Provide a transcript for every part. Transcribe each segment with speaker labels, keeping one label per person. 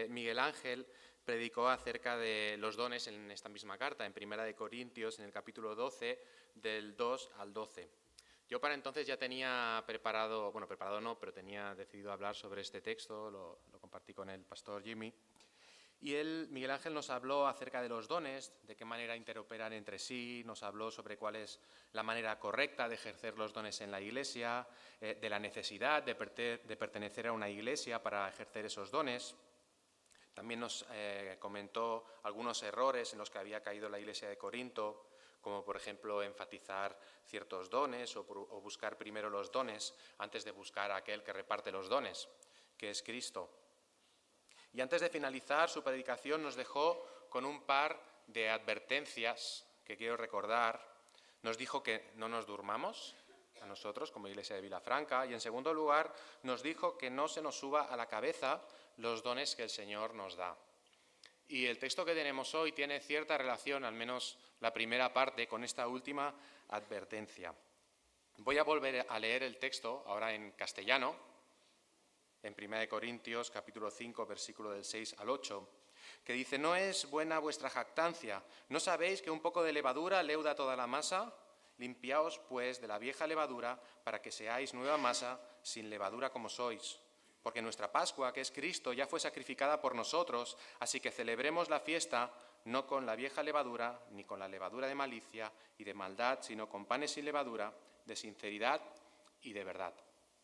Speaker 1: Miguel Ángel predicó acerca de los dones en esta misma carta, en Primera de Corintios, en el capítulo 12, del 2 al 12. Yo para entonces ya tenía preparado, bueno, preparado no, pero tenía decidido hablar sobre este texto, lo compartí con el pastor Jimmy. Y Miguel Ángel nos habló acerca de los dones, de qué manera interoperan entre sí, nos habló sobre cuál es la manera correcta de ejercer los dones en la Iglesia, de la necesidad de pertenecer a una Iglesia para ejercer esos dones. También nos comentó algunos errores en los que había caído la Iglesia de Corinto, como por ejemplo enfatizar ciertos dones o buscar primero los dones antes de buscar a aquel que reparte los dones, que es Cristo. Y antes de finalizar su predicación nos dejó con un par de advertencias que quiero recordar. Nos dijo que no nos durmamos a nosotros como Iglesia de Vilafranca y en segundo lugar nos dijo que no se nos suba a la cabeza los dones que el Señor nos da. Y el texto que tenemos hoy tiene cierta relación, al menos la primera parte, con esta última advertencia. Voy a volver a leer el texto ahora en castellano, en 1 Corintios capítulo 5, versículo del 6 al 8, que dice: «¿No es buena vuestra jactancia? ¿No sabéis que un poco de levadura leuda toda la masa? Limpiaos, pues, de la vieja levadura, para que seáis nueva masa, sin levadura como sois. Porque nuestra Pascua, que es Cristo, ya fue sacrificada por nosotros, así que celebremos la fiesta no con la vieja levadura, ni con la levadura de malicia y de maldad, sino con panes sin levadura, de sinceridad y de verdad».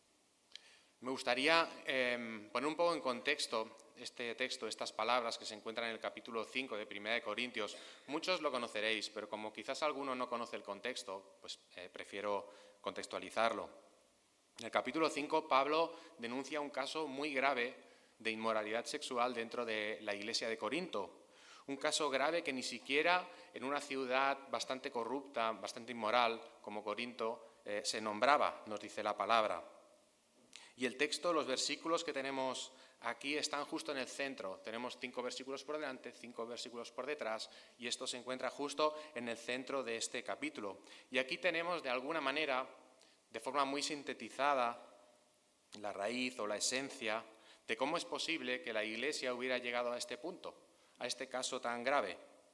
Speaker 1: Me gustaría poner un poco en contexto este texto, estas palabras que se encuentran en el capítulo 5 de 1 Corintios. Muchos lo conoceréis, pero como quizás alguno no conoce el contexto, pues prefiero contextualizarlo. En el capítulo 5, Pablo denuncia un caso muy grave de inmoralidad sexual dentro de la iglesia de Corinto. Un caso grave que ni siquiera en una ciudad bastante corrupta, bastante inmoral como Corinto, se nombraba, nos dice la palabra. Y el texto, los versículos que tenemos aquí están justo en el centro. Tenemos 5 versículos por delante, 5 versículos por detrás, y esto se encuentra justo en el centro de este capítulo. Y aquí tenemos, de alguna manera, de forma muy sintetizada, la raíz o la esencia de cómo es posible que la Iglesia hubiera llegado a este punto, a este caso tan grave.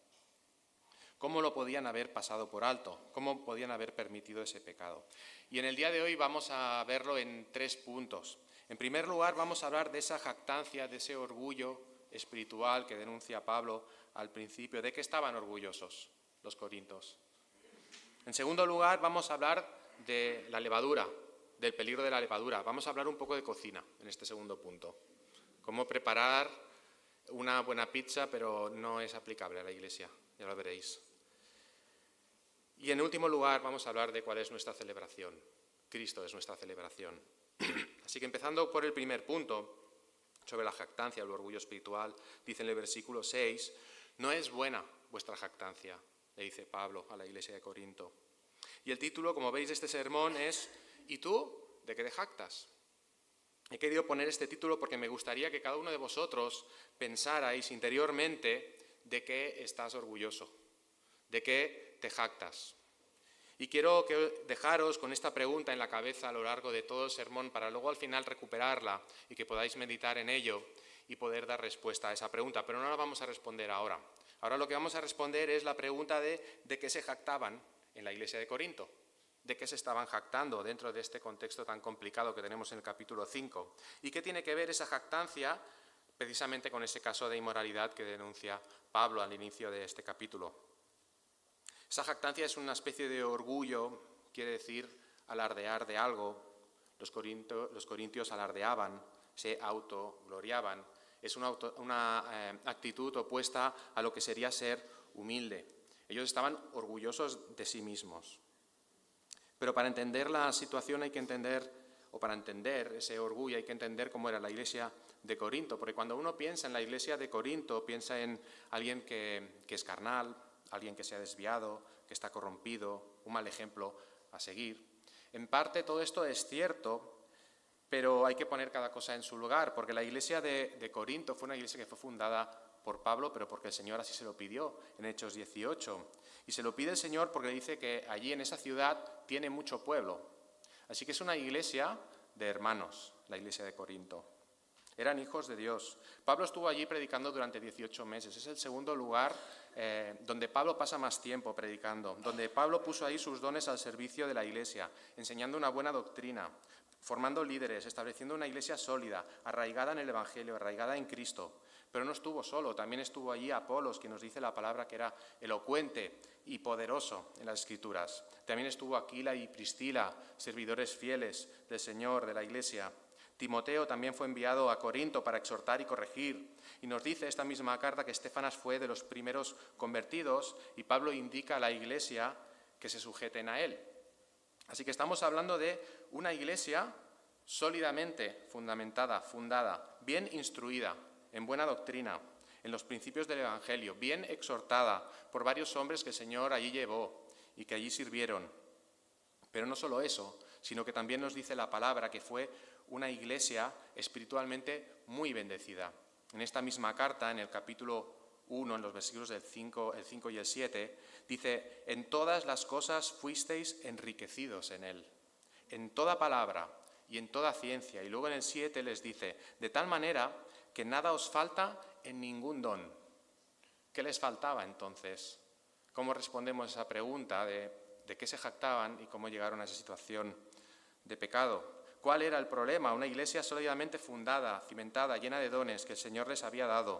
Speaker 1: ¿Cómo lo podían haber pasado por alto? ¿Cómo podían haber permitido ese pecado? Y en el día de hoy vamos a verlo en 3 puntos. En primer lugar, vamos a hablar de esa jactancia, de ese orgullo espiritual que denuncia Pablo al principio. ¿De qué estaban orgullosos los corintios? En segundo lugar, vamos a hablar de la levadura, del peligro de la levadura. Vamos a hablar un poco de cocina en este segundo punto. Cómo preparar una buena pizza, pero no es aplicable a la iglesia, ya lo veréis. Y en último lugar vamos a hablar de cuál es nuestra celebración. Cristo es nuestra celebración. Así que empezando por el primer punto, sobre la jactancia, el orgullo espiritual, dice en el versículo 6, «No es buena vuestra jactancia», le dice Pablo a la iglesia de Corinto. Y el título, como veis, de este sermón es «¿Y tú de qué te jactas?». He querido poner este título porque me gustaría que cada uno de vosotros pensarais interiormente de qué estás orgulloso, de qué te jactas. Y quiero dejaros con esta pregunta en la cabeza a lo largo de todo el sermón para luego al final recuperarla y que podáis meditar en ello y poder dar respuesta a esa pregunta. Pero no la vamos a responder ahora. Ahora lo que vamos a responder es la pregunta de qué se jactaban en la iglesia de Corinto. De qué se estaban jactando dentro de este contexto tan complicado que tenemos en el capítulo 5. ¿Y qué tiene que ver esa jactancia precisamente con ese caso de inmoralidad que denuncia Pablo al inicio de este capítulo? Esa jactancia es una especie de orgullo, quiere decir alardear de algo. Los corintios alardeaban, se autogloriaban. Es una actitud opuesta a lo que sería ser humilde. Ellos estaban orgullosos de sí mismos. Pero para entender la situación hay que entender, o para entender ese orgullo hay que entender cómo era la iglesia de Corinto. Porque cuando uno piensa en la iglesia de Corinto, piensa en alguien que es carnal, alguien que se ha desviado, que está corrompido, un mal ejemplo a seguir. En parte todo esto es cierto, pero hay que poner cada cosa en su lugar, porque la iglesia de Corinto fue una iglesia que fue fundada por Pablo, pero porque el Señor así se lo pidió en Hechos 18. Y se lo pide el Señor porque dice que allí en esa ciudad tiene mucho pueblo. Así que es una iglesia de hermanos, la iglesia de Corinto. Eran hijos de Dios. Pablo estuvo allí predicando durante 18 meses. Es el segundo lugar donde Pablo pasa más tiempo predicando, donde Pablo puso ahí sus dones al servicio de la iglesia, enseñando una buena doctrina, formando líderes, estableciendo una iglesia sólida, arraigada en el Evangelio, arraigada en Cristo. Pero no estuvo solo, también estuvo allí Apolos, que nos dice la palabra que era elocuente y poderoso en las Escrituras. También estuvo Aquila y Priscila, servidores fieles del Señor, de la iglesia. Timoteo también fue enviado a Corinto para exhortar y corregir. Y nos dice esta misma carta que Estéfanas fue de los primeros convertidos y Pablo indica a la iglesia que se sujeten a él. Así que estamos hablando de una iglesia sólidamente fundamentada, fundada, bien instruida, en buena doctrina, en los principios del Evangelio, bien exhortada por varios hombres que el Señor allí llevó y que allí sirvieron. Pero no solo eso, sino que también nos dice la palabra que fue una iglesia espiritualmente muy bendecida. En esta misma carta, en el capítulo 1, en los versículos del 5 y el 7, dice: en todas las cosas fuisteis enriquecidos en él, en toda palabra y en toda ciencia. Y luego en el 7 les dice: de tal manera que nada os falta en ningún don. ¿Qué les faltaba entonces? ¿Cómo respondemos a esa pregunta de qué se jactaban y cómo llegaron a esa situación de pecado? ¿Cuál era el problema? Una iglesia sólidamente fundada, cimentada, llena de dones que el Señor les había dado.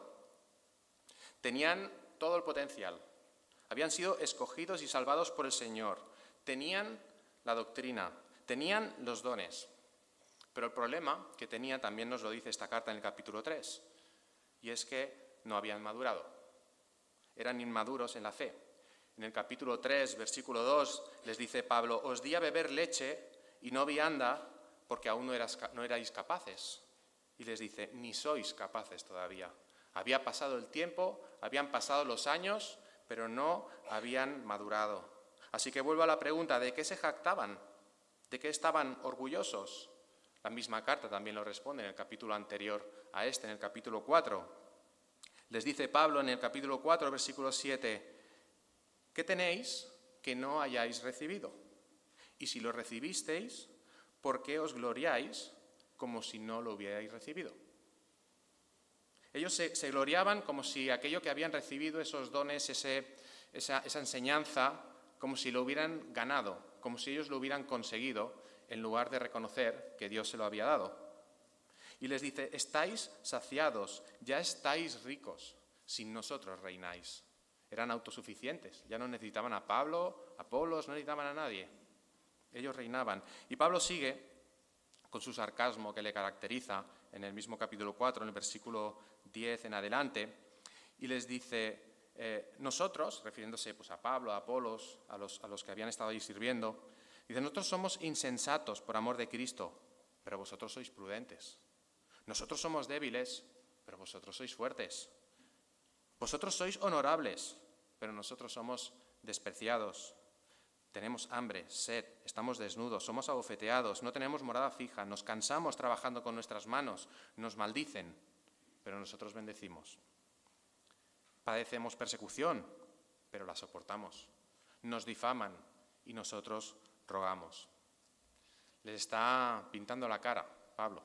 Speaker 1: Tenían todo el potencial. Habían sido escogidos y salvados por el Señor. Tenían la doctrina, tenían los dones. Pero el problema que tenía, también nos lo dice esta carta en el capítulo 3, y es que no habían madurado. Eran inmaduros en la fe. En el capítulo 3, versículo 2, les dice Pablo: os di a beber leche y no vianda, porque aún no erais capaces. Y les dice: ni sois capaces todavía. Había pasado el tiempo, habían pasado los años, pero no habían madurado. Así que vuelvo a la pregunta: ¿de qué se jactaban? ¿De qué estaban orgullosos? La misma carta también lo responde en el capítulo anterior a este, en el capítulo 4. Les dice Pablo en el capítulo 4, versículo 7, ¿qué tenéis que no hayáis recibido? Y si lo recibisteis, ¿por qué os gloriáis como si no lo hubierais recibido? Ellos se gloriaban como si aquello que habían recibido, esos dones, esa enseñanza, como si lo hubieran ganado, como si ellos lo hubieran conseguido, en lugar de reconocer que Dios se lo había dado. Y les dice: estáis saciados, ya estáis ricos, sin nosotros reináis. Eran autosuficientes, ya no necesitaban a Pablo, a Apolos, no necesitaban a nadie. Ellos reinaban. Y Pablo sigue con su sarcasmo que le caracteriza en el mismo capítulo 4, en el versículo 10 en adelante, y les dice: nosotros, refiriéndose pues a Pablo, a Apolos, a los que habían estado ahí sirviendo, dice: nosotros somos insensatos por amor de Cristo, pero vosotros sois prudentes. Nosotros somos débiles, pero vosotros sois fuertes. Vosotros sois honorables, pero nosotros somos despreciados. Tenemos hambre, sed, estamos desnudos, somos abofeteados, no tenemos morada fija, nos cansamos trabajando con nuestras manos, nos maldicen, pero nosotros bendecimos. Padecemos persecución, pero la soportamos. Nos difaman y nosotros rogamos. Les está pintando la cara Pablo.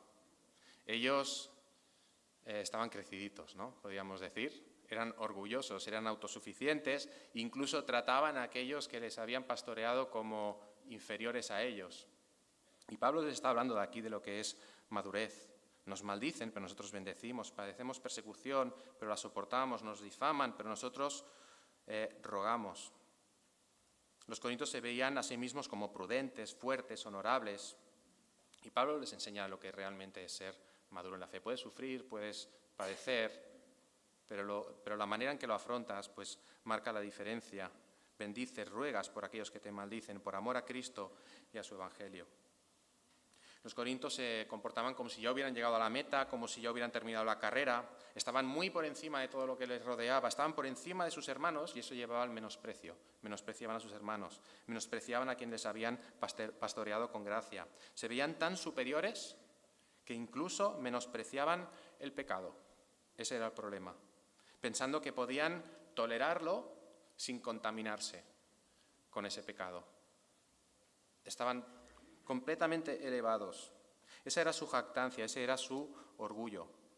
Speaker 1: Ellos estaban creciditos, ¿no? Podríamos decir. Eran orgullosos, eran autosuficientes, incluso trataban a aquellos que les habían pastoreado como inferiores a ellos. Y Pablo les está hablando de aquí de lo que es madurez. Nos maldicen, pero nosotros bendecimos. Padecemos persecución, pero la soportamos. Nos difaman, pero nosotros rogamos. Los corintios se veían a sí mismos como prudentes, fuertes, honorables. Y Pablo les enseña lo que realmente es ser maduro en la fe. Puedes sufrir, puedes padecer, pero la manera en que lo afrontas pues marca la diferencia. Bendices, ruegas por aquellos que te maldicen, por amor a Cristo y a su Evangelio. Los corintios se comportaban como si ya hubieran llegado a la meta, como si ya hubieran terminado la carrera. Estaban muy por encima de todo lo que les rodeaba, estaban por encima de sus hermanos y eso llevaba al menosprecio. Menospreciaban a sus hermanos, menospreciaban a quienes les habían pastoreado con gracia. Se veían tan superiores que incluso menospreciaban el pecado. Ese era el problema. Pensando que podían tolerarlo sin contaminarse con ese pecado. Estaban completamente elevados. Esa era su jactancia, ese era su orgullo.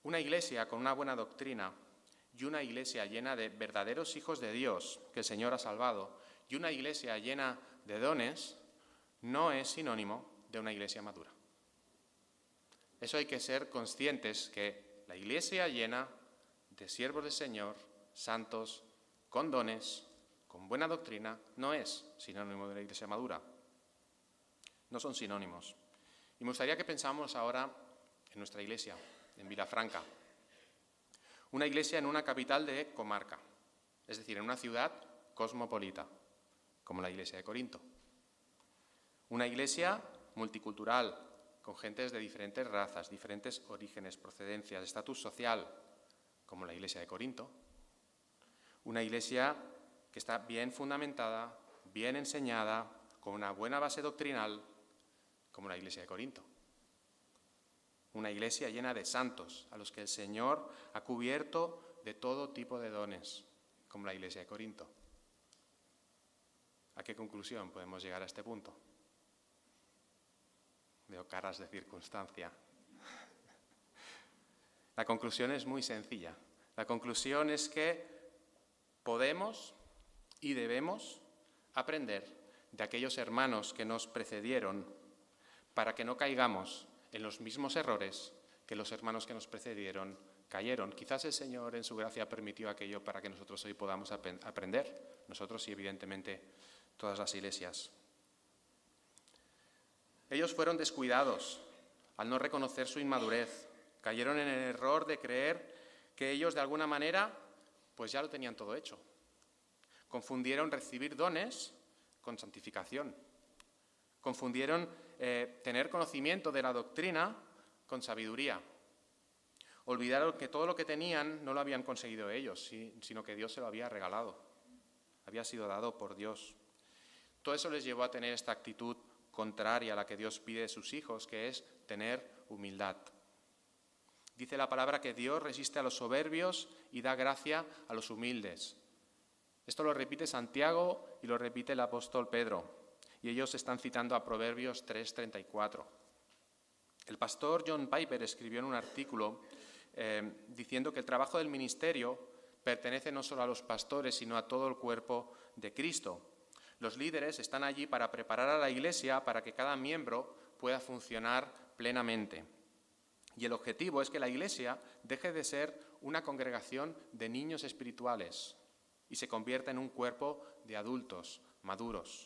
Speaker 1: Una iglesia con una buena doctrina y una iglesia llena de verdaderos hijos de Dios que el Señor ha salvado y una iglesia llena de dones no es sinónimo de una iglesia madura. Eso hay que ser conscientes, que la iglesia llena de siervos del Señor, santos, con dones, con buena doctrina, no es sinónimo de la iglesia madura. No son sinónimos. Y me gustaría que pensáramos ahora en nuestra iglesia, en Vilafranca. Una iglesia en una capital de comarca, es decir, en una ciudad cosmopolita, como la iglesia de Corinto. Una iglesia multicultural, con gentes de diferentes razas, diferentes orígenes, procedencias, estatus social, como la iglesia de Corinto. Una iglesia que está bien fundamentada, bien enseñada, con una buena base doctrinal, como la iglesia de Corinto. Una iglesia llena de santos, a los que el Señor ha cubierto de todo tipo de dones, como la iglesia de Corinto. ¿A qué conclusión podemos llegar a este punto? Veo caras de circunstancia. La conclusión es muy sencilla. La conclusión es que podemos y debemos aprender de aquellos hermanos que nos precedieron para que no caigamos en los mismos errores que los hermanos que nos precedieron cayeron. Quizás el Señor en su gracia permitió aquello para que nosotros hoy podamos aprender, nosotros y evidentemente todas las iglesias. Ellos fueron descuidados al no reconocer su inmadurez, cayeron en el error de creer que ellos de alguna manera pues ya lo tenían todo hecho. Confundieron recibir dones con santificación. Confundieron tener conocimiento de la doctrina con sabiduría. Olvidaron que todo lo que tenían no lo habían conseguido ellos, sino que Dios se lo había regalado. Había sido dado por Dios. Todo eso les llevó a tener esta actitud contraria a la que Dios pide de sus hijos, que es tener humildad. Dice la palabra que Dios resiste a los soberbios y da gracia a los humildes. Esto lo repite Santiago y lo repite el apóstol Pedro. Y ellos están citando a Proverbios 3:34. El pastor John Piper escribió en un artículo diciendo que el trabajo del ministerio pertenece no solo a los pastores, sino a todo el cuerpo de Cristo. Los líderes están allí para preparar a la iglesia para que cada miembro pueda funcionar plenamente. Y el objetivo es que la iglesia deje de ser una congregación de niños espirituales y se convierta en un cuerpo de adultos maduros.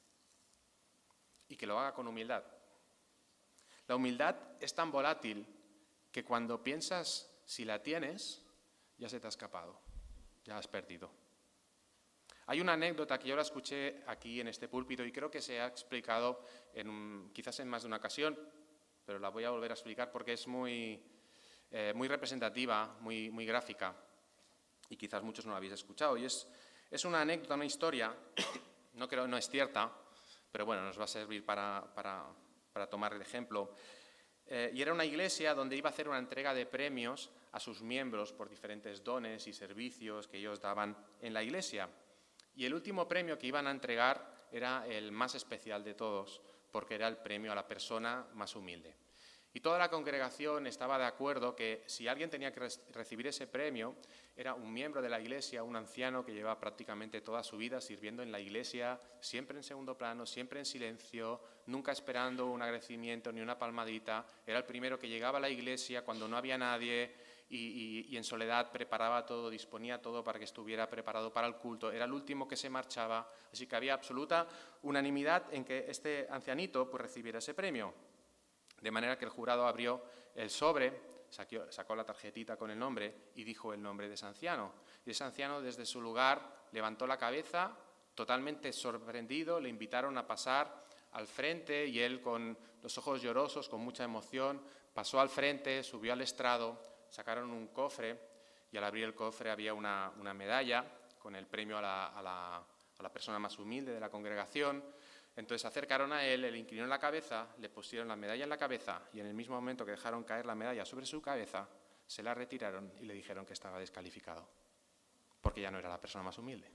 Speaker 1: Y que lo haga con humildad. La humildad es tan volátil que cuando piensas si la tienes, ya se te ha escapado, ya has perdido. Hay una anécdota que yo la escuché aquí en este púlpito y creo que se ha explicado quizás en más de una ocasión, pero la voy a volver a explicar porque es muy representativa, muy gráfica y quizás muchos no la habéis escuchado. Y es una anécdota, una historia, no es cierta, pero bueno, nos va a servir para tomar el ejemplo. Y era una iglesia donde iba a hacer una entrega de premios a sus miembros por diferentes dones y servicios que ellos daban en la iglesia. Y el último premio que iban a entregar era el más especial de todos, porque era el premio a la persona más humilde. Y toda la congregación estaba de acuerdo que si alguien tenía que recibir ese premio, era un miembro de la iglesia, un anciano que lleva prácticamente toda su vida sirviendo en la iglesia, siempre en segundo plano, siempre en silencio, nunca esperando un agradecimiento ni una palmadita. Era el primero que llegaba a la iglesia cuando no había nadie y en soledad preparaba todo, disponía todo para que estuviera preparado para el culto. Era el último que se marchaba, así que había absoluta unanimidad en que este ancianito pues recibiera ese premio. De manera que el jurado abrió el sobre, sacó la tarjetita con el nombre y dijo el nombre de ese anciano. Y ese anciano desde su lugar levantó la cabeza, totalmente sorprendido, le invitaron a pasar al frente y él con los ojos llorosos, con mucha emoción, pasó al frente, subió al estrado, sacaron un cofre y al abrir el cofre había una medalla con el premio a la persona más humilde de la congregación. Entonces se acercaron a él, le inclinaron la cabeza, le pusieron la medalla en la cabeza y en el mismo momento que dejaron caer la medalla sobre su cabeza, se la retiraron y le dijeron que estaba descalificado, porque ya no era la persona más humilde.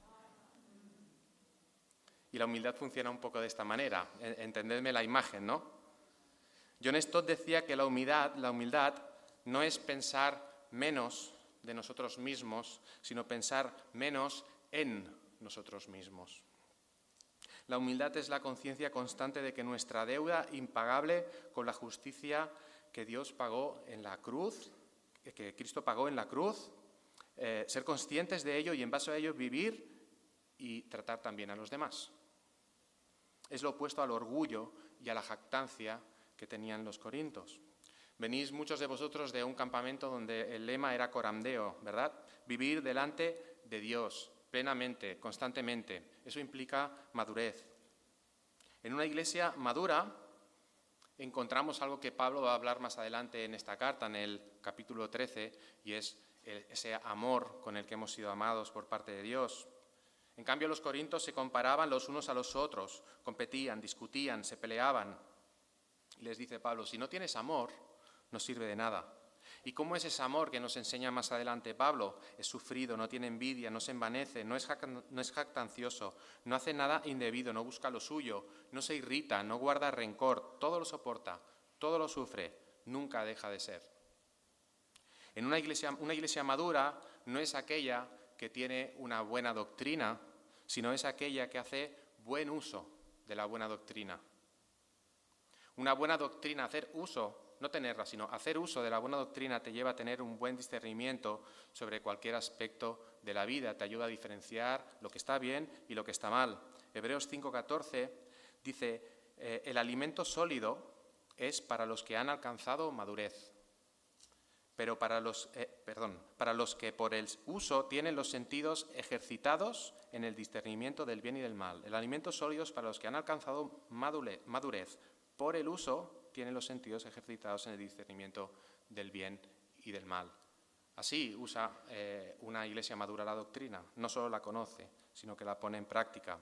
Speaker 1: Y la humildad funciona un poco de esta manera, entendedme la imagen, ¿no? John Stott decía que la humildad no es pensar menos de nosotros mismos, sino pensar menos en nosotros mismos. La humildad es la conciencia constante de que nuestra deuda impagable con la justicia que Dios pagó en la cruz, que Cristo pagó en la cruz, ser conscientes de ello y en base a ello vivir y tratar también a los demás. Es lo opuesto al orgullo y a la jactancia que tenían los corintios. Venís muchos de vosotros de un campamento donde el lema era corandeo, ¿verdad? Vivir delante de Dios plenamente, constantemente. Eso implica madurez. En una iglesia madura encontramos algo que Pablo va a hablar más adelante en esta carta, en el capítulo 13, y es ese amor con el que hemos sido amados por parte de Dios. En cambio, los corintios se comparaban los unos a los otros, competían, discutían, se peleaban. Y les dice Pablo, si no tienes amor, no sirve de nada. ¿Y cómo es ese amor que nos enseña más adelante Pablo? Es sufrido, no tiene envidia, no se envanece, no es jactancioso, no hace nada indebido, no busca lo suyo, no se irrita, no guarda rencor, todo lo soporta, todo lo sufre, nunca deja de ser. En una iglesia madura no es aquella que tiene una buena doctrina, sino es aquella que hace buen uso de la buena doctrina. Una buena doctrina, hacer uso, no tenerla, sino hacer uso de la buena doctrina te lleva a tener un buen discernimiento sobre cualquier aspecto de la vida, te ayuda a diferenciar lo que está bien y lo que está mal. Hebreos 5:14 dice, el alimento sólido es para los que han alcanzado madurez, pero para los que por el uso tienen los sentidos ejercitados en el discernimiento del bien y del mal. El alimento sólido es para los que han alcanzado madurez, por el uso tienen los sentidos ejercitados en el discernimiento del bien y del mal. Así usa una iglesia madura la doctrina, no solo la conoce, sino que la pone en práctica.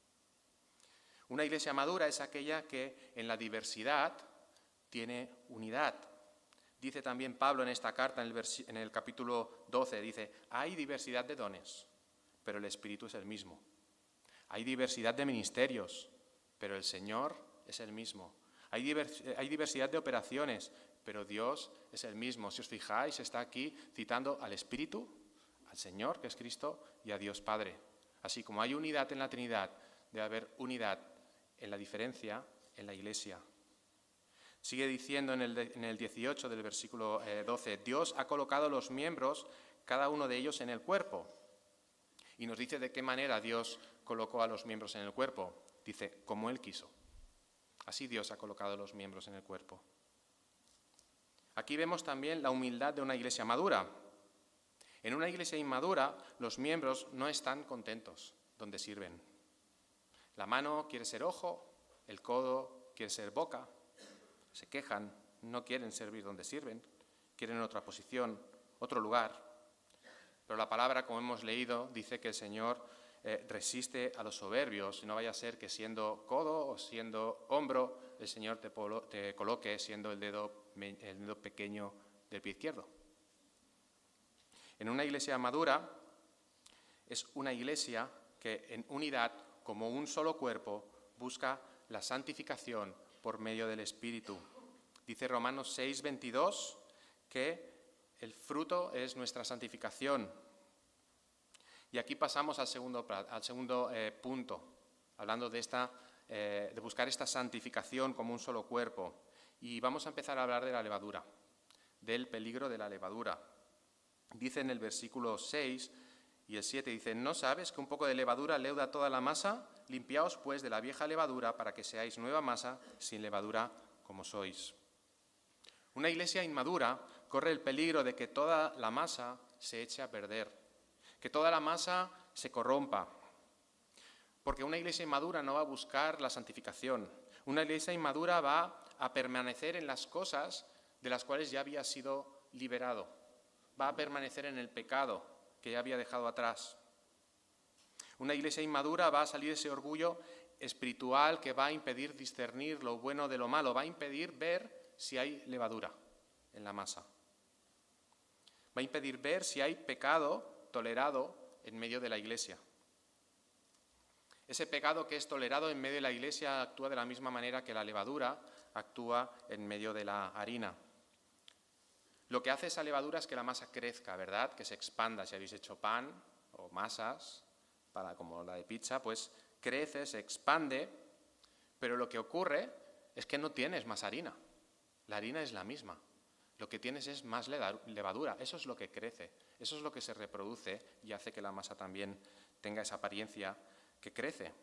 Speaker 1: Una iglesia madura es aquella que en la diversidad tiene unidad. Dice también Pablo en esta carta, en el capítulo 12, dice, hay diversidad de dones, pero el Espíritu es el mismo. Hay diversidad de ministerios, pero el Señor es el mismo. Hay diversidad de operaciones, pero Dios es el mismo. Si os fijáis, está aquí citando al Espíritu, al Señor, que es Cristo, y a Dios Padre. Así como hay unidad en la Trinidad, debe haber unidad en la diferencia en la Iglesia. Sigue diciendo en el 18 del versículo 12, Dios ha colocado los miembros, cada uno de ellos en el cuerpo. Y nos dice de qué manera Dios colocó a los miembros en el cuerpo. Dice, como Él quiso. Así Dios ha colocado los miembros en el cuerpo. Aquí vemos también la humildad de una iglesia madura. En una iglesia inmadura, los miembros no están contentos donde sirven. La mano quiere ser ojo, el codo quiere ser boca. Se quejan, no quieren servir donde sirven, quieren otra posición, otro lugar. Pero la palabra, como hemos leído, dice que el Señor resiste a los soberbios. No vaya a ser que siendo codo o siendo hombro, el Señor te coloque siendo el dedo pequeño del pie izquierdo. En una iglesia madura es una iglesia que en unidad, como un solo cuerpo, busca la santificación por medio del Espíritu. Dice Romanos 6:22 que el fruto es nuestra santificación. Y aquí pasamos al segundo punto, hablando de buscar esta santificación como un solo cuerpo. Y vamos a empezar a hablar de la levadura, del peligro de la levadura. Dice en el versículo 6 y el 7, dice, ¿no sabes que un poco de levadura leuda toda la masa? Limpiaos pues de la vieja levadura para que seáis nueva masa, sin levadura como sois. Una iglesia inmadura corre el peligro de que toda la masa se eche a perder, que toda la masa se corrompa, porque una iglesia inmadura no va a buscar la santificación. Una iglesia inmadura va a permanecer en las cosas de las cuales ya había sido liberado, va a permanecer en el pecado que ya había dejado atrás. Una iglesia inmadura va a salir de ese orgullo espiritual que va a impedir discernir lo bueno de lo malo, va a impedir ver si hay levadura en la masa. Va a impedir ver si hay pecado tolerado en medio de la iglesia. Ese pecado que es tolerado en medio de la iglesia actúa de la misma manera que la levadura actúa en medio de la harina. Lo que hace esa levadura es que la masa crezca, ¿verdad? Que se expanda. Si habéis hecho pan o masas, como la de pizza, pues crece, se expande, pero lo que ocurre es que no tienes más harina. La harina es la misma. Lo que tienes es más levadura. Eso es lo que crece, eso es lo que se reproduce y hace que la masa también tenga esa apariencia que crece.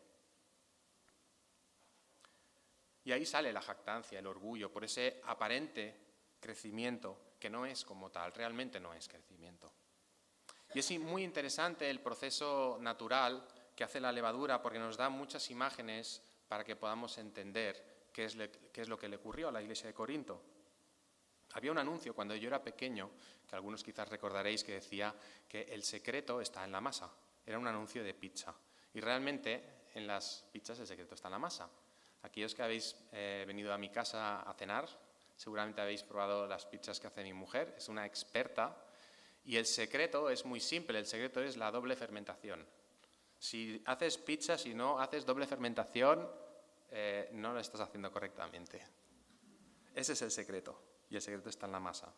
Speaker 1: Y ahí sale la jactancia, el orgullo, por ese aparente crecimiento que no es como tal, realmente no es crecimiento. Y es muy interesante el proceso natural que hace la levadura porque nos da muchas imágenes para que podamos entender qué es lo que le ocurrió a la iglesia de Corinto. Había un anuncio cuando yo era pequeño, que algunos quizás recordaréis, que decía que el secreto está en la masa. Era un anuncio de pizza. Y realmente en las pizzas el secreto está en la masa. Aquellos que habéis venido a mi casa a cenar, seguramente habéis probado las pizzas que hace mi mujer, es una experta. Y el secreto es muy simple, el secreto es la doble fermentación. Si haces pizza, si no haces doble fermentación, no lo estás haciendo correctamente. Ese es el secreto, y el secreto está en la masa.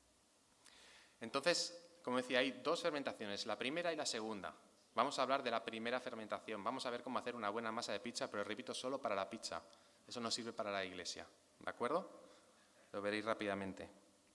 Speaker 1: Entonces, como decía, hay dos fermentaciones, la primera y la segunda. Vamos a hablar de la primera fermentación, vamos a ver cómo hacer una buena masa de pizza, pero repito, solo para la pizza. Eso no sirve para la iglesia, ¿de acuerdo? Lo veréis rápidamente.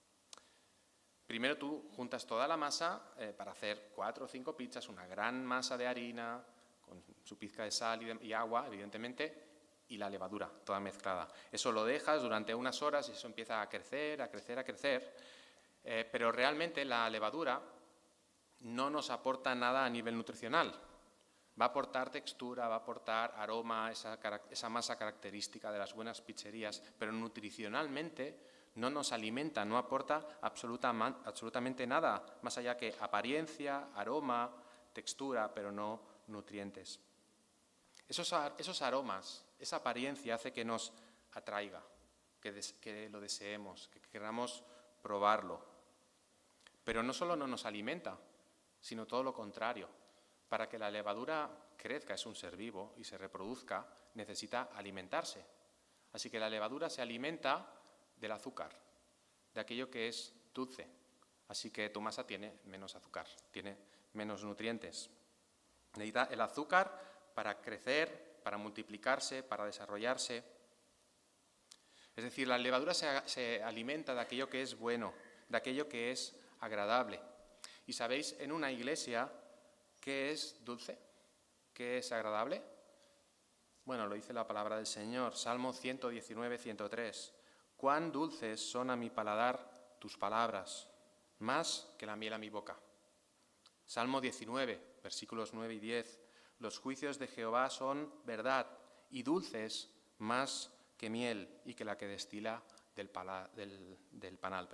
Speaker 1: Primero tú juntas toda la masa para hacer 4 o 5 pizzas, una gran masa de harina, con su pizca de sal y agua, evidentemente, y la levadura, toda mezclada. Eso lo dejas durante unas horas y eso empieza a crecer, a crecer, a crecer. Pero realmente la levadura no nos aporta nada a nivel nutricional. Va a aportar textura, va a aportar aroma, esa masa característica de las buenas pizzerías, pero nutricionalmente no nos alimenta, no aporta absolutamente nada, más allá que apariencia, aroma, textura, pero no nutrientes. Esos aromas, esa apariencia hace que nos atraiga, que lo deseemos, que queramos probarlo. Pero no solo no nos alimenta, sino todo lo contrario. Para que la levadura crezca, es un ser vivo, y se reproduzca, necesita alimentarse. Así que la levadura se alimenta del azúcar, de aquello que es dulce. Así que tu masa tiene menos azúcar, tiene menos nutrientes. Necesita el azúcar para crecer, para multiplicarse, para desarrollarse. Es decir, la levadura se alimenta de aquello que es bueno, de aquello que es agradable. Y sabéis, en una iglesia, ¿qué es dulce? ¿Qué es agradable? Bueno, lo dice la palabra del Señor, Salmo 119, 103. Cuán dulces son a mi paladar tus palabras, más que la miel a mi boca. Salmo 19, versículos 9 y 10. Los juicios de Jehová son verdad y dulces más que miel y que la que destila del panal.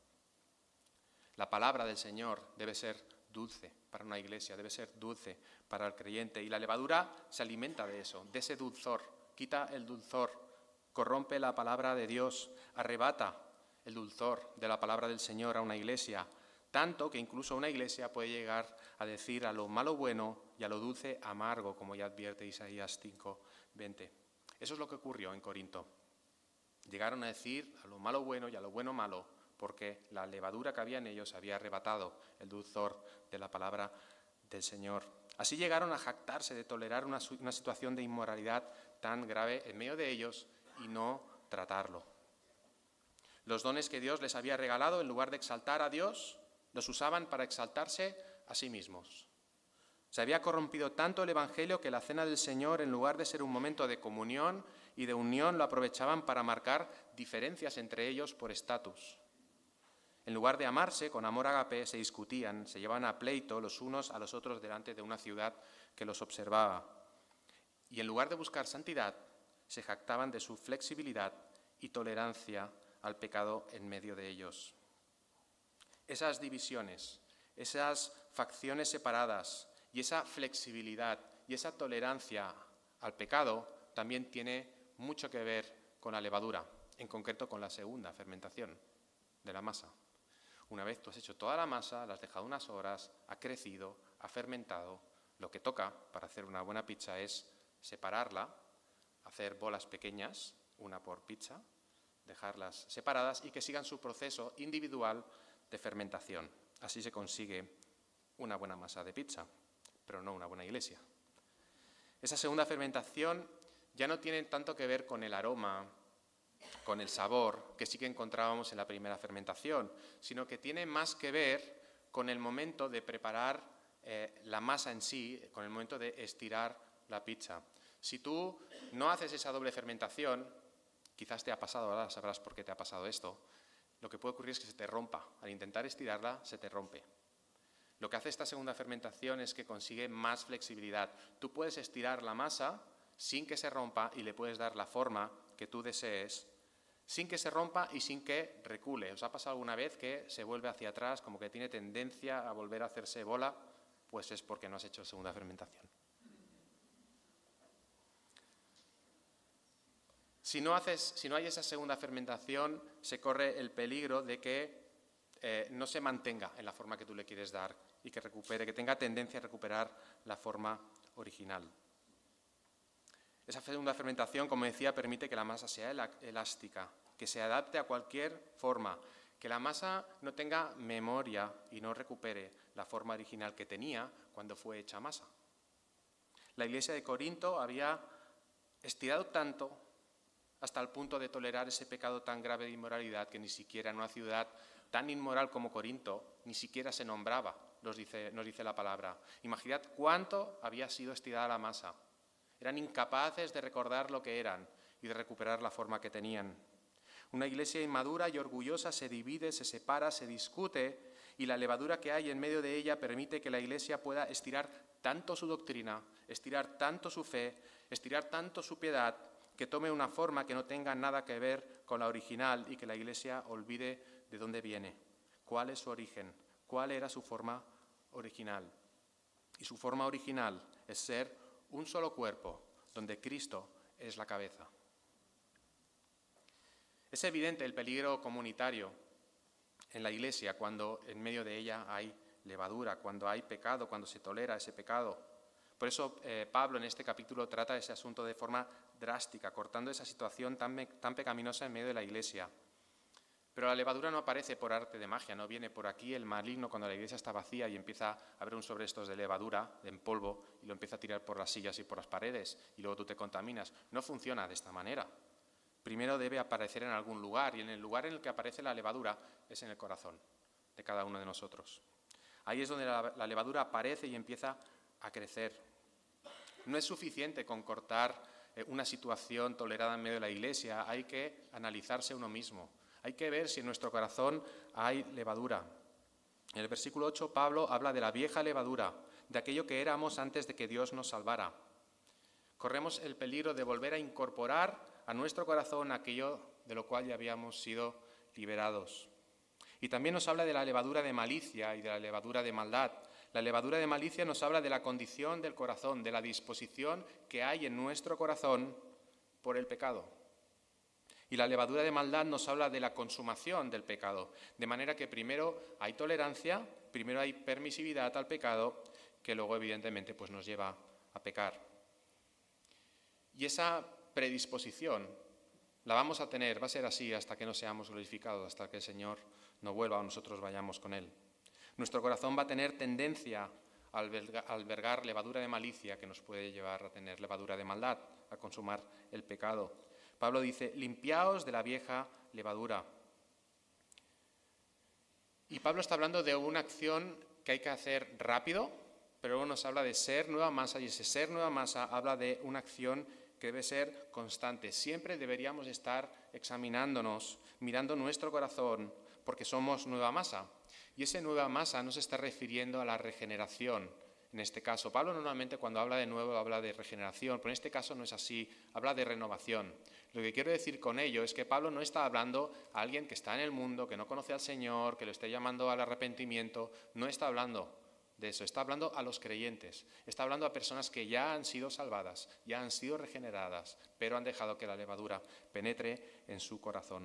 Speaker 1: La palabra del Señor debe ser dulce para una iglesia, debe ser dulce para el creyente. Y la levadura se alimenta de eso, de ese dulzor. Quita el dulzor, corrompe la palabra de Dios, arrebata el dulzor de la palabra del Señor a una iglesia, tanto que incluso una iglesia puede llegar a decir a lo malo bueno y a lo dulce amargo, como ya advierte Isaías 5:20. Eso es lo que ocurrió en Corinto. Llegaron a decir a lo malo bueno y a lo bueno malo, porque la levadura que había en ellos había arrebatado el dulzor de la palabra del Señor. Así llegaron a jactarse de tolerar una situación de inmoralidad tan grave en medio de ellos y no tratarlo. Los dones que Dios les había regalado, en lugar de exaltar a Dios, los usaban para exaltarse a sí mismos. Se había corrompido tanto el Evangelio que la cena del Señor, en lugar de ser un momento de comunión y de unión, lo aprovechaban para marcar diferencias entre ellos por estatus. En lugar de amarse con amor ágape, se discutían, se llevaban a pleito los unos a los otros delante de una ciudad que los observaba. Y en lugar de buscar santidad, se jactaban de su flexibilidad y tolerancia al pecado en medio de ellos. Esas divisiones, esas facciones separadas y esa flexibilidad y esa tolerancia al pecado también tiene mucho que ver con la levadura, en concreto con la segunda fermentación de la masa. Una vez tú has hecho toda la masa, la has dejado unas horas, ha crecido, ha fermentado, lo que toca para hacer una buena pizza es separarla, hacer bolas pequeñas, una por pizza, dejarlas separadas y que sigan su proceso individual de fermentación. Así se consigue una buena masa de pizza, pero no una buena iglesia. Esa segunda fermentación ya no tiene tanto que ver con el aroma, con el sabor, que sí que encontrábamos en la primera fermentación, sino que tiene más que ver con el momento de preparar la masa en sí, con el momento de estirar la pizza. Si tú no haces esa doble fermentación, quizás te ha pasado, ahora sabrás por qué te ha pasado esto, lo que puede ocurrir es que se te rompa. Al intentar estirarla, se te rompe. Lo que hace esta segunda fermentación es que consigue más flexibilidad. Tú puedes estirar la masa sin que se rompa y le puedes dar la forma que tú desees, sin que se rompa y sin que recule. ¿Os ha pasado alguna vez que se vuelve hacia atrás, como que tiene tendencia a volver a hacerse bola? Pues es porque no has hecho segunda fermentación. Si no hay esa segunda fermentación, se corre el peligro de que no se mantenga en la forma que tú le quieres dar y que tenga tendencia a recuperar la forma original. Esa segunda fermentación, como decía, permite que la masa sea elástica, que se adapte a cualquier forma, que la masa no tenga memoria y no recupere la forma original que tenía cuando fue hecha masa. La iglesia de Corinto había estirado tanto hasta el punto de tolerar ese pecado tan grave de inmoralidad que ni siquiera en una ciudad tan inmoral como Corinto ni siquiera se nombraba, nos dice la palabra. Imaginad cuánto había sido estirada la masa. Eran incapaces de recordar lo que eran y de recuperar la forma que tenían. Una iglesia inmadura y orgullosa se divide, se separa, se discute, y la levadura que hay en medio de ella permite que la iglesia pueda estirar tanto su doctrina, estirar tanto su fe, estirar tanto su piedad, que tome una forma que no tenga nada que ver con la original y que la iglesia olvide de dónde viene, cuál es su origen, cuál era su forma original. Y su forma original es ser un solo cuerpo, donde Cristo es la cabeza. Es evidente el peligro comunitario en la iglesia cuando en medio de ella hay levadura, cuando hay pecado, cuando se tolera ese pecado. Por eso Pablo en este capítulo trata ese asunto de forma drástica, cortando esa situación tan pecaminosa en medio de la iglesia. Pero la levadura no aparece por arte de magia, no viene por aquí el maligno cuando la iglesia está vacía y empieza a ver un sobre estos de levadura, en polvo, y lo empieza a tirar por las sillas y por las paredes, y luego tú te contaminas. No funciona de esta manera. Primero debe aparecer en algún lugar, y en el lugar en el que aparece la levadura es en el corazón de cada uno de nosotros. Ahí es donde la levadura aparece y empieza a crecer. No es suficiente con cortar una situación tolerada en medio de la iglesia, hay que analizarse uno mismo. Hay que ver si en nuestro corazón hay levadura. En el versículo 8 Pablo habla de la vieja levadura, de aquello que éramos antes de que Dios nos salvara. Corremos el peligro de volver a incorporar a nuestro corazón aquello de lo cual ya habíamos sido liberados. Y también nos habla de la levadura de malicia y de la levadura de maldad. La levadura de malicia nos habla de la condición del corazón, de la disposición que hay en nuestro corazón por el pecado. Y la levadura de maldad nos habla de la consumación del pecado, de manera que primero hay tolerancia, primero hay permisividad al pecado, que luego evidentemente pues nos lleva a pecar. Y esa predisposición la vamos a tener, va a ser así hasta que no seamos glorificados, hasta que el Señor no vuelva o nosotros vayamos con Él. Nuestro corazón va a tener tendencia a albergar levadura de malicia que nos puede llevar a tener levadura de maldad, a consumar el pecado. Pablo dice, limpiaos de la vieja levadura. Y Pablo está hablando de una acción que hay que hacer rápido, pero luego nos habla de ser nueva masa, y ese ser nueva masa habla de una acción que debe ser constante. Siempre deberíamos estar examinándonos, mirando nuestro corazón, porque somos nueva masa. Y esa nueva masa no se está refiriendo a la regeneración. En este caso, Pablo normalmente cuando habla de nuevo habla de regeneración, pero en este caso no es así, habla de renovación. Lo que quiero decir con ello es que Pablo no está hablando a alguien que está en el mundo, que no conoce al Señor, que lo esté llamando al arrepentimiento, no está hablando de eso, está hablando a los creyentes, está hablando a personas que ya han sido salvadas, ya han sido regeneradas, pero han dejado que la levadura penetre en su corazón.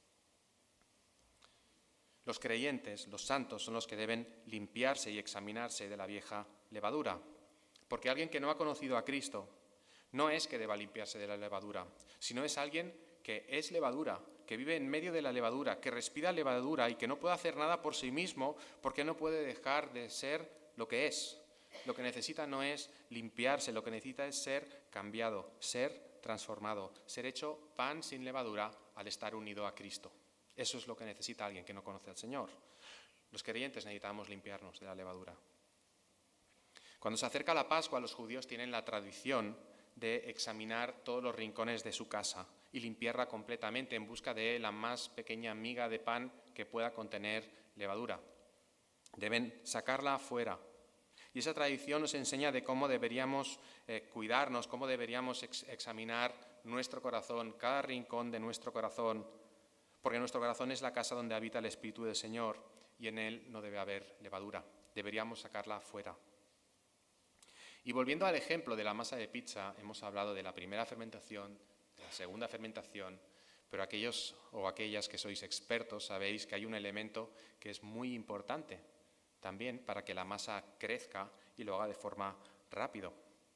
Speaker 1: Los creyentes, los santos, son los que deben limpiarse y examinarse de la vieja levadura, porque alguien que no ha conocido a Cristo no es que deba limpiarse de la levadura, sino es alguien que es levadura, que vive en medio de la levadura, que respira levadura y que no puede hacer nada por sí mismo porque no puede dejar de ser lo que es. Lo que necesita no es limpiarse, lo que necesita es ser cambiado, ser transformado, ser hecho pan sin levadura al estar unido a Cristo. Eso es lo que necesita alguien que no conoce al Señor. Los creyentes necesitamos limpiarnos de la levadura. Cuando se acerca la Pascua, los judíos tienen la tradición de examinar todos los rincones de su casa y limpiarla completamente en busca de la más pequeña miga de pan que pueda contener levadura. Deben sacarla afuera. Y esa tradición nos enseña de cómo deberíamos cuidarnos, cómo deberíamos examinar nuestro corazón, cada rincón de nuestro corazón, porque nuestro corazón es la casa donde habita el Espíritu del Señor y en él no debe haber levadura. Deberíamos sacarla afuera. Y volviendo al ejemplo de la masa de pizza, hemos hablado de la primera fermentación, de la segunda fermentación, pero aquellos o aquellas que sois expertos sabéis que hay un elemento que es muy importante también para que la masa crezca y lo haga de forma rápida.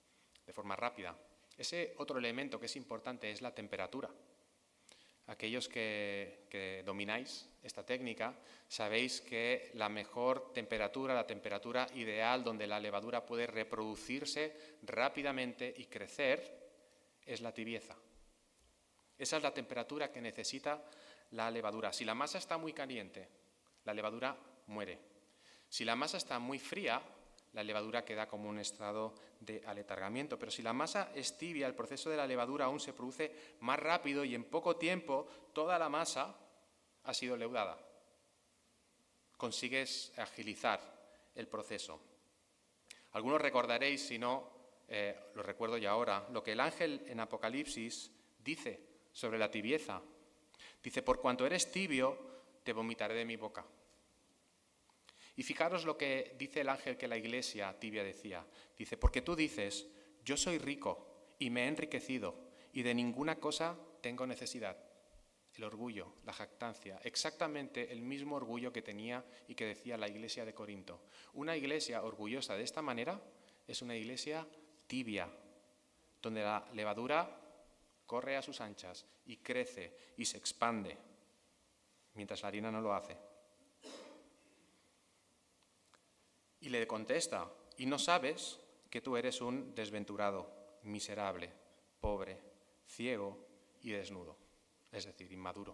Speaker 1: Ese otro elemento que es importante es la temperatura. Aquellos que domináis esta técnica, sabéis que la mejor temperatura, la temperatura ideal donde la levadura puede reproducirse rápidamente y crecer, es la tibieza. Esa es la temperatura que necesita la levadura. Si la masa está muy caliente, la levadura muere. Si la masa está muy fría, la levadura queda como un estado de aletargamiento. Pero si la masa es tibia, el proceso de la levadura aún se produce más rápido y en poco tiempo toda la masa ha sido leudada. Consigues agilizar el proceso. Algunos recordaréis, si no, lo recuerdo ya ahora, lo que el ángel en Apocalipsis dice sobre la tibieza. Dice, por cuanto eres tibio, te vomitaré de mi boca. Y fijaros lo que dice el ángel que la iglesia tibia decía. Dice, porque tú dices, yo soy rico y me he enriquecido y de ninguna cosa tengo necesidad. El orgullo, la jactancia, exactamente el mismo orgullo que tenía y que decía la iglesia de Corinto. Una iglesia orgullosa de esta manera es una iglesia tibia, donde la levadura corre a sus anchas y crece y se expande, mientras la harina no lo hace. Y le contesta, ¿y no sabes que tú eres un desventurado, miserable, pobre, ciego y desnudo? Es decir, inmaduro.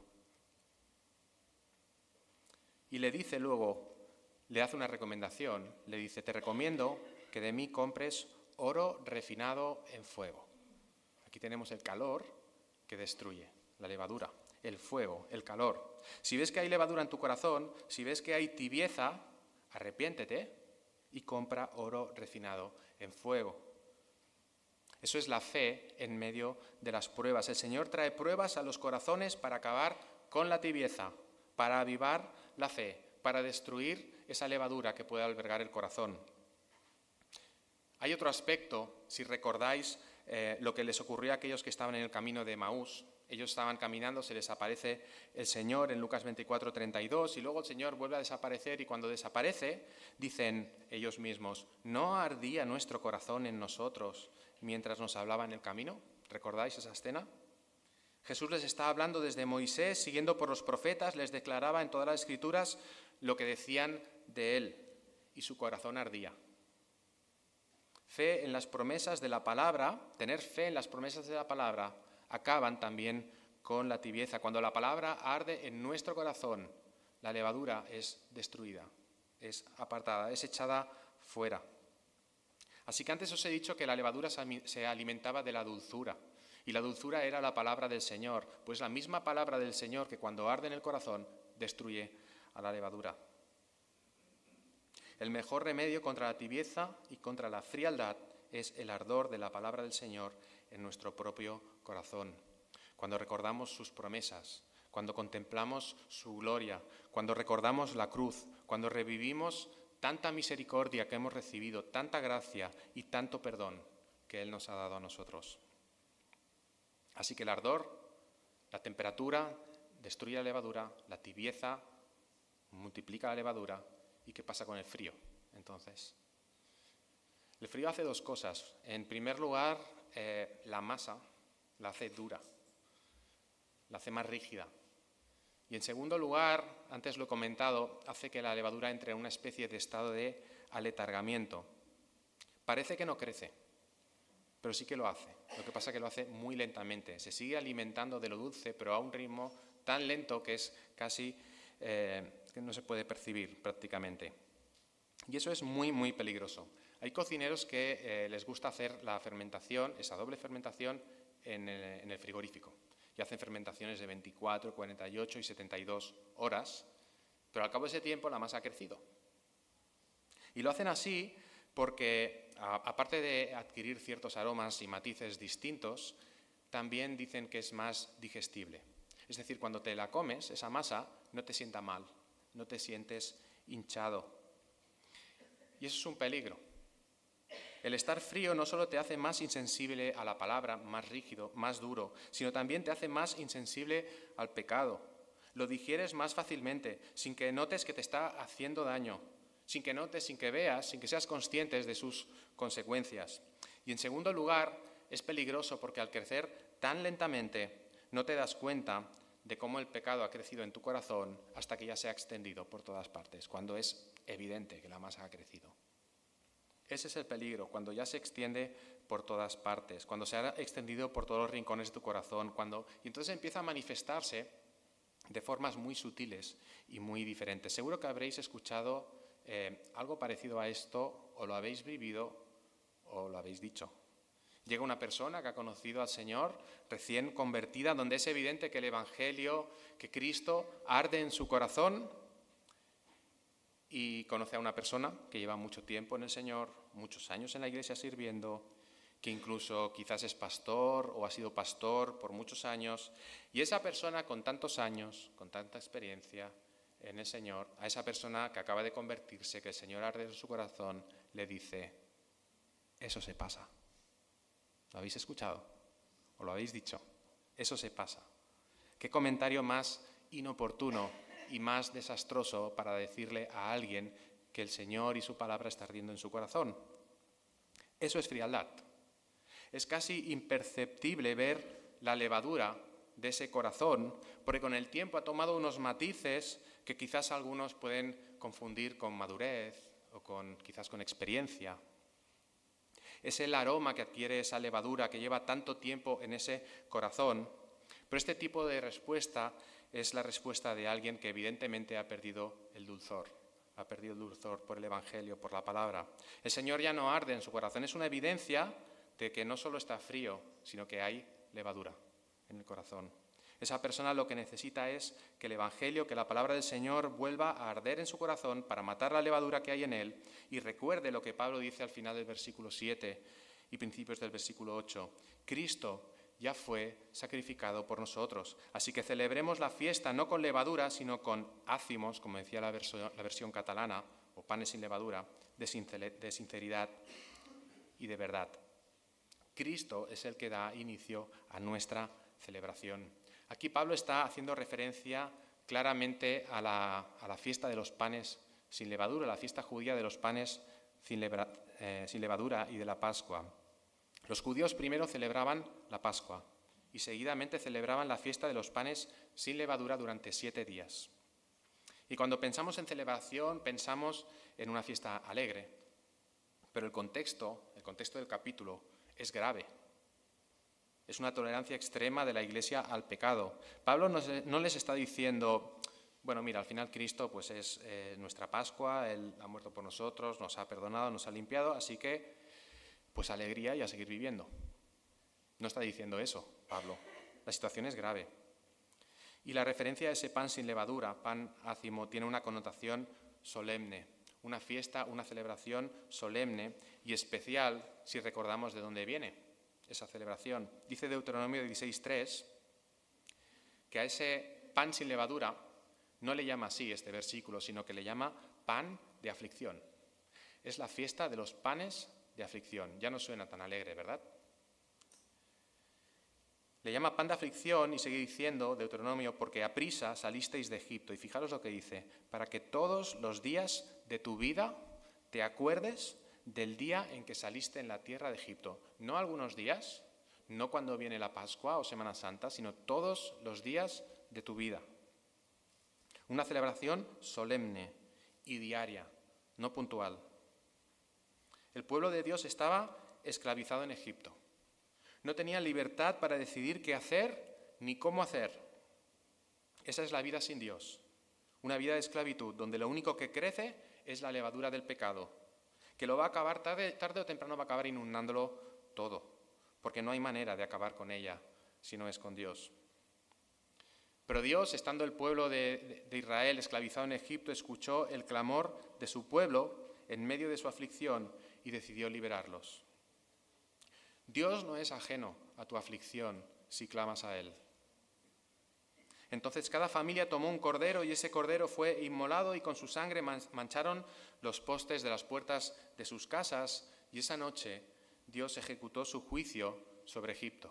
Speaker 1: Y le dice luego, le hace una recomendación, le dice, te recomiendo que de mí compres oro refinado en fuego. Aquí tenemos el calor que destruye, la levadura, el fuego, el calor. Si ves que hay levadura en tu corazón, si ves que hay tibieza, arrepiéntete y compra oro refinado en fuego. Eso es la fe en medio de las pruebas. El Señor trae pruebas a los corazones para acabar con la tibieza, para avivar la fe, para destruir esa levadura que puede albergar el corazón. Hay otro aspecto, si recordáis lo que les ocurrió a aquellos que estaban en el camino de Emaús. Ellos estaban caminando, se les aparece el Señor en Lucas 24:32 y luego el Señor vuelve a desaparecer y cuando desaparece dicen ellos mismos, ¿no ardía nuestro corazón en nosotros mientras nos hablaba en el camino? ¿Recordáis esa escena? Jesús les está hablando desde Moisés, siguiendo por los profetas, les declaraba en todas las Escrituras lo que decían de él y su corazón ardía. Fe en las promesas de la palabra, tener fe en las promesas de la palabra, acaban también con la tibieza. Cuando la palabra arde en nuestro corazón, la levadura es destruida, es apartada, es echada fuera. Así que antes os he dicho que la levadura se alimentaba de la dulzura, y la dulzura era la palabra del Señor, pues la misma palabra del Señor que cuando arde en el corazón destruye a la levadura. El mejor remedio contra la tibieza y contra la frialdad es el ardor de la palabra del Señor en nuestro propio corazón. Cuando recordamos sus promesas, cuando contemplamos su gloria, cuando recordamos la cruz, cuando revivimos tanta misericordia que hemos recibido, tanta gracia y tanto perdón que Él nos ha dado a nosotros. Así que el ardor, la temperatura, destruye la levadura, la tibieza multiplica la levadura. ¿Y qué pasa con el frío? Entonces, el frío hace dos cosas. En primer lugar, la masa la hace dura. la hace más rígida. Y en segundo lugar, antes lo he comentado, hace que la levadura entre en una especie de estado de aletargamiento. Parece que no crece, pero sí que lo hace. Lo que pasa es que lo hace muy lentamente. Se sigue alimentando de lo dulce, pero a un ritmo tan lento que es casi que no se puede percibir prácticamente. Y eso es muy, muy peligroso. Hay cocineros que les gusta hacer la fermentación, esa doble fermentación, en el frigorífico. Y hacen fermentaciones de 24, 48 y 72 horas, pero al cabo de ese tiempo la masa ha crecido. Y lo hacen así porque, aparte de adquirir ciertos aromas y matices distintos, también dicen que es más digestible. Es decir, cuando te la comes, esa masa no te sienta mal, no te sientes hinchado. Y eso es un peligro. El estar frío no solo te hace más insensible a la palabra, más rígido, más duro, sino también te hace más insensible al pecado. Lo digieres más fácilmente, sin que notes que te está haciendo daño, sin que notes, sin que veas, sin que seas conscientes de sus consecuencias. Y en segundo lugar, es peligroso porque al crecer tan lentamente no te das cuenta de cómo el pecado ha crecido en tu corazón hasta que ya se ha extendido por todas partes, cuando es evidente que la masa ha crecido. Ese es el peligro, cuando ya se extiende por todas partes, cuando se ha extendido por todos los rincones de tu corazón, y entonces empieza a manifestarse de formas muy sutiles y muy diferentes. Seguro que habréis escuchado algo parecido a esto, o lo habéis vivido, o lo habéis dicho. Llega una persona que ha conocido al Señor, recién convertida, donde es evidente que el Evangelio, que Cristo arde en su corazón, y conoce a una persona que lleva mucho tiempo en el Señor, muchos años en la iglesia sirviendo, que incluso quizás es pastor o ha sido pastor por muchos años, y esa persona con tantos años, con tanta experiencia en el Señor, a esa persona que acaba de convertirse, que el Señor arde en su corazón, le dice: eso se pasa. ¿Lo habéis escuchado? ¿O lo habéis dicho? Eso se pasa. ¿Qué comentario más inoportuno y más desastroso para decirle a alguien que el Señor y su palabra está ardiendo en su corazón? Eso es frialdad. Es casi imperceptible ver la levadura de ese corazón, porque con el tiempo ha tomado unos matices que quizás algunos pueden confundir con madurez o quizás con experiencia. Es el aroma que adquiere esa levadura que lleva tanto tiempo en ese corazón, pero este tipo de respuesta es la respuesta de alguien que evidentemente ha perdido el dulzor por el Evangelio, por la palabra. El Señor ya no arde en su corazón, es una evidencia de que no solo está frío, sino que hay levadura en el corazón. Esa persona lo que necesita es que el Evangelio, que la palabra del Señor vuelva a arder en su corazón para matar la levadura que hay en él, y recuerde lo que Pablo dice al final del versículo 7 y principios del versículo 8. Cristo ya fue sacrificado por nosotros. Así que celebremos la fiesta no con levadura, sino con ácimos, como decía la versión catalana, o panes sin levadura, de sinceridad y de verdad. Cristo es el que da inicio a nuestra celebración. Aquí Pablo está haciendo referencia claramente a la fiesta de los panes sin levadura, la fiesta judía de los panes sin levadura y de la Pascua. Los judíos primero celebraban la Pascua y seguidamente celebraban la fiesta de los panes sin levadura durante 7 días. Y cuando pensamos en celebración, pensamos en una fiesta alegre, pero el contexto del capítulo es grave. Es una tolerancia extrema de la Iglesia al pecado. Pablo no les está diciendo: bueno, mira, al final Cristo pues es nuestra Pascua, Él ha muerto por nosotros, nos ha perdonado, nos ha limpiado, así que pues alegría y a seguir viviendo. No está diciendo eso, Pablo. La situación es grave. Y la referencia a ese pan sin levadura, pan ácimo, tiene una connotación solemne, una fiesta, una celebración solemne y especial si recordamos de dónde viene esa celebración. Dice Deuteronomio 16:3 que a ese pan sin levadura no le llama así este versículo, sino que le llama pan de aflicción. Es la fiesta de los panes de aflicción. Ya no suena tan alegre, ¿verdad? Le llama pan de aflicción y sigue diciendo Deuteronomio: porque aprisa salisteis de Egipto. Y fijaros lo que dice: para que todos los días de tu vida te acuerdes del día en que saliste en la tierra de Egipto. No algunos días, no cuando viene la Pascua o Semana Santa, sino todos los días de tu vida. Una celebración solemne y diaria, no puntual. El pueblo de Dios estaba esclavizado en Egipto. No tenía libertad para decidir qué hacer ni cómo hacer. Esa es la vida sin Dios. Una vida de esclavitud, donde lo único que crece es la levadura del pecado, que lo va a acabar tarde o temprano, va a acabar inundándolo todo, porque no hay manera de acabar con ella si no es con Dios. Pero Dios, estando el pueblo de Israel esclavizado en Egipto, escuchó el clamor de su pueblo en medio de su aflicción y decidió liberarlos. Dios no es ajeno a tu aflicción si clamas a Él. Entonces cada familia tomó un cordero y ese cordero fue inmolado y con su sangre mancharon los postes de las puertas de sus casas y esa noche Dios ejecutó su juicio sobre Egipto.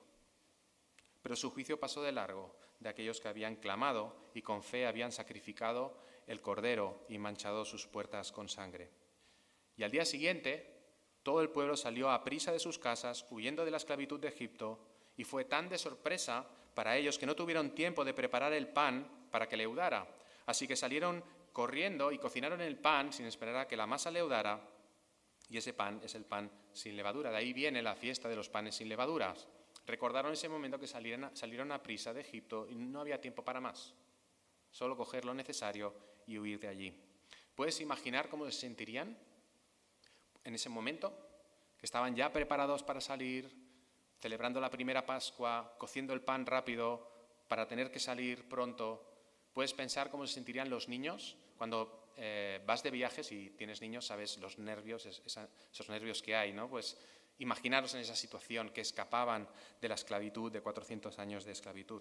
Speaker 1: Pero su juicio pasó de largo de aquellos que habían clamado y con fe habían sacrificado el cordero y manchado sus puertas con sangre. Y al día siguiente todo el pueblo salió a prisa de sus casas huyendo de la esclavitud de Egipto y fue tan de sorpresa para ellos que no tuvieron tiempo de preparar el pan para que leudara. Así que salieron corriendo y cocinaron el pan sin esperar a que la masa leudara. Y ese pan es el pan sin levadura. De ahí viene la fiesta de los panes sin levaduras. Recordaron ese momento que salieron a prisa de Egipto y no había tiempo para más. Solo coger lo necesario y huir de allí. ¿Puedes imaginar cómo se sentirían en ese momento? Que estaban ya preparados para salir, celebrando la primera Pascua, cociendo el pan rápido para tener que salir pronto. ¿Puedes pensar cómo se sentirían los niños cuando vas de viaje? Si tienes niños, sabes los nervios, esos nervios que hay, ¿no? Pues imaginaros en esa situación, que escapaban de la esclavitud, de 400 años de esclavitud.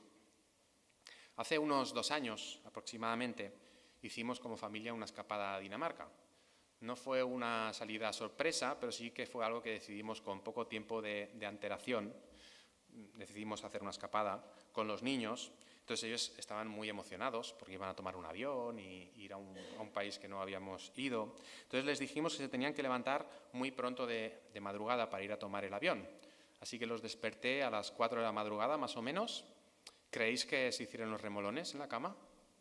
Speaker 1: Hace unos 2 años aproximadamente hicimos como familia una escapada a Dinamarca. No fue una salida sorpresa, pero sí que fue algo que decidimos con poco tiempo de antelación. Decidimos hacer una escapada con los niños. Entonces ellos estaban muy emocionados porque iban a tomar un avión y ir a un país que no habíamos ido. Entonces les dijimos que se tenían que levantar muy pronto de madrugada para ir a tomar el avión. Así que los desperté a las 4 de la madrugada más o menos. ¿Creéis que se hicieron los remolones en la cama?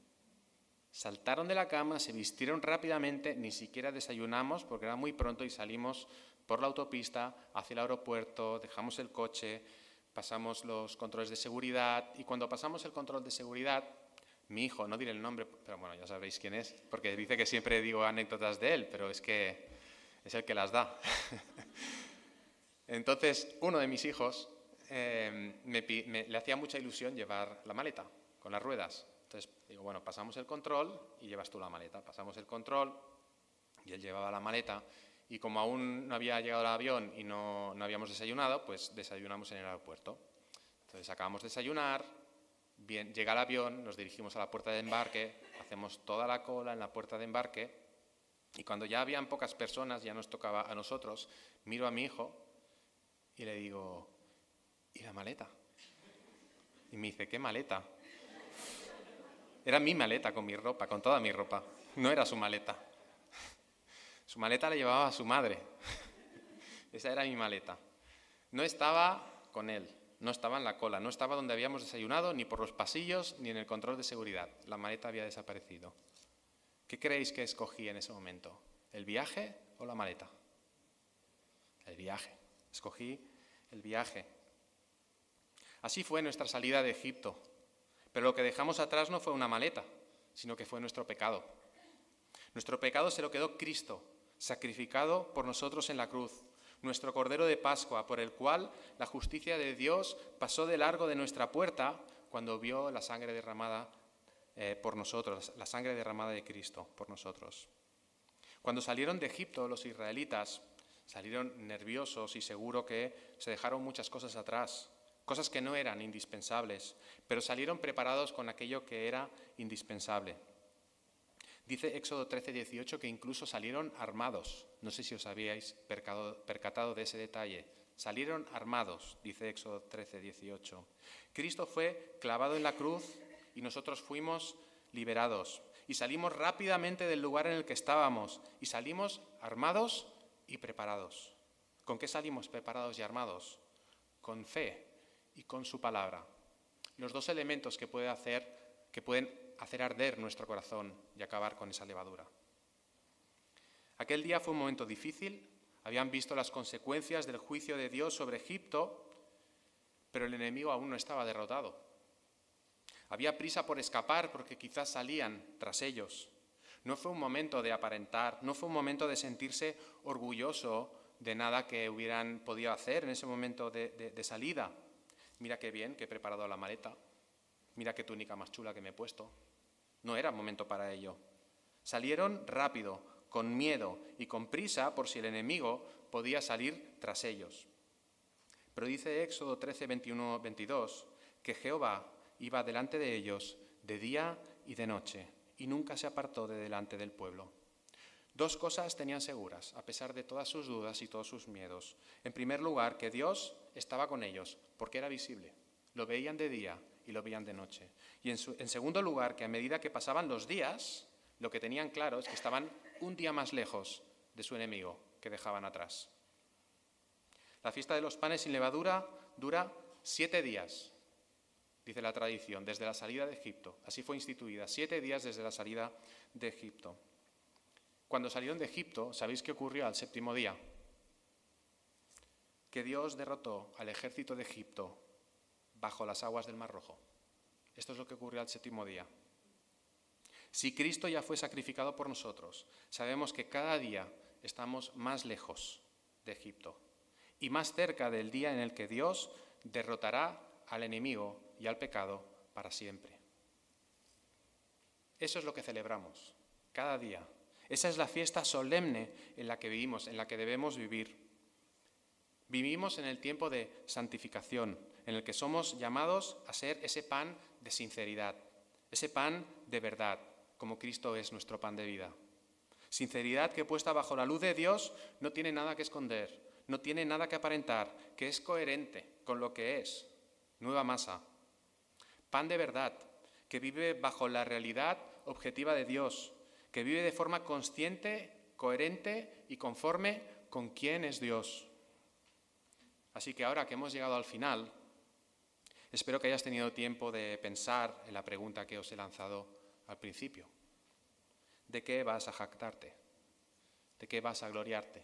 Speaker 1: Saltaron de la cama, se vistieron rápidamente, ni siquiera desayunamos porque era muy pronto y salimos por la autopista hacia el aeropuerto, dejamos el coche, pasamos los controles de seguridad y cuando pasamos el control de seguridad, mi hijo, no diré el nombre, pero bueno, ya sabréis quién es, porque dice que siempre digo anécdotas de él, pero es que es el que las da. Entonces, uno de mis hijos le hacía mucha ilusión llevar la maleta con las ruedas. Entonces digo, bueno, pasamos el control y llevas tú la maleta. Pasamos el control y él llevaba la maleta y como aún no había llegado el avión y no habíamos desayunado, pues desayunamos en el aeropuerto. Entonces acabamos de desayunar, bien, llega el avión, nos dirigimos a la puerta de embarque, hacemos toda la cola en la puerta de embarque y cuando ya habían pocas personas, ya nos tocaba a nosotros, miro a mi hijo y le digo, ¿y la maleta? Y me dice, ¿qué maleta? Era mi maleta con mi ropa, con toda mi ropa. No era su maleta. Su maleta la llevaba su madre. Esa era mi maleta. No estaba con él, no estaba en la cola, no estaba donde habíamos desayunado, ni por los pasillos, ni en el control de seguridad. La maleta había desaparecido. ¿Qué creéis que escogí en ese momento? ¿El viaje o la maleta? El viaje. Escogí el viaje. Así fue nuestra salida de Egipto. Pero lo que dejamos atrás no fue una maleta, sino que fue nuestro pecado. Nuestro pecado se lo quedó Cristo, sacrificado por nosotros en la cruz. Nuestro Cordero de Pascua, por el cual la justicia de Dios pasó de largo de nuestra puerta cuando vio la sangre derramada por nosotros, la sangre derramada de Cristo por nosotros. Cuando salieron de Egipto los israelitas, salieron nerviosos y seguro que se dejaron muchas cosas atrás. Cosas que no eran indispensables, pero salieron preparados con aquello que era indispensable. Dice Éxodo 13:18 que incluso salieron armados. No sé si os habíais percatado de ese detalle. Salieron armados, dice Éxodo 13:18. Cristo fue clavado en la cruz y nosotros fuimos liberados. Y salimos rápidamente del lugar en el que estábamos y salimos armados y preparados. ¿Con qué salimos preparados y armados? Con fe. y con su palabra. Los dos elementos que pueden hacer arder nuestro corazón y acabar con esa levadura. Aquel día fue un momento difícil, habían visto las consecuencias del juicio de Dios sobre Egipto, pero el enemigo aún no estaba derrotado. Había prisa por escapar porque quizás salían tras ellos. No fue un momento de aparentar, no fue un momento de sentirse orgulloso de nada que hubieran podido hacer en ese momento de salida. Mira qué bien que he preparado la maleta, mira qué túnica más chula que me he puesto. No era momento para ello. Salieron rápido, con miedo y con prisa por si el enemigo podía salir tras ellos. Pero dice Éxodo 13, 21, 22, que Jehová iba delante de ellos de día y de noche, y nunca se apartó de delante del pueblo. Dos cosas tenían seguras, a pesar de todas sus dudas y todos sus miedos. En primer lugar, que Dios estaba con ellos, porque era visible. Lo veían de día y lo veían de noche. Y en segundo lugar, que a medida que pasaban los días, lo que tenían claro es que estaban un día más lejos de su enemigo que dejaban atrás. La fiesta de los panes sin levadura dura 7 días, dice la tradición, desde la salida de Egipto. Así fue instituida, 7 días desde la salida de Egipto. Cuando salieron de Egipto, ¿sabéis qué ocurrió al 7º día? Que Dios derrotó al ejército de Egipto bajo las aguas del Mar Rojo. Esto es lo que ocurrió al 7º día. Si Cristo ya fue sacrificado por nosotros, sabemos que cada día estamos más lejos de Egipto y más cerca del día en el que Dios derrotará al enemigo y al pecado para siempre. Eso es lo que celebramos cada día. Esa es la fiesta solemne en la que vivimos, en la que debemos vivir. Vivimos en el tiempo de santificación, en el que somos llamados a ser ese pan de sinceridad, ese pan de verdad, como Cristo es nuestro pan de vida. Sinceridad que puesta bajo la luz de Dios no tiene nada que esconder, no tiene nada que aparentar, que es coherente con lo que es, nueva masa. Pan de verdad, que vive bajo la realidad objetiva de Dios, que vive de forma consciente, coherente y conforme con quién es Dios. Así que ahora que hemos llegado al final, espero que hayas tenido tiempo de pensar en la pregunta que os he lanzado al principio. ¿De qué vas a jactarte? ¿De qué vas a gloriarte?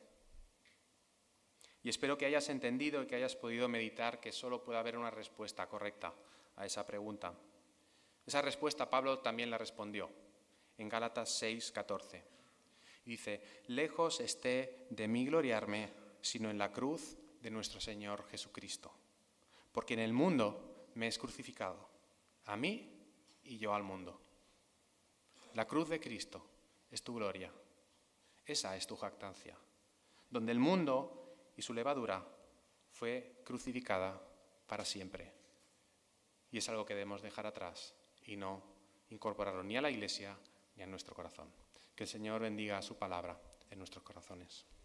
Speaker 1: Y espero que hayas entendido y que hayas podido meditar que solo puede haber una respuesta correcta a esa pregunta. Esa respuesta Pablo también la respondió en Gálatas 6, 14. Y dice, lejos esté de mí gloriarme, sino en la cruz de nuestro Señor Jesucristo. Porque en el mundo me es crucificado, a mí y yo al mundo. La cruz de Cristo es tu gloria. Esa es tu jactancia. Donde el mundo y su levadura fue crucificada para siempre. Y es algo que debemos dejar atrás y no incorporarlo ni a la Iglesia ni a nuestro corazón. Que el Señor bendiga su palabra en nuestros corazones.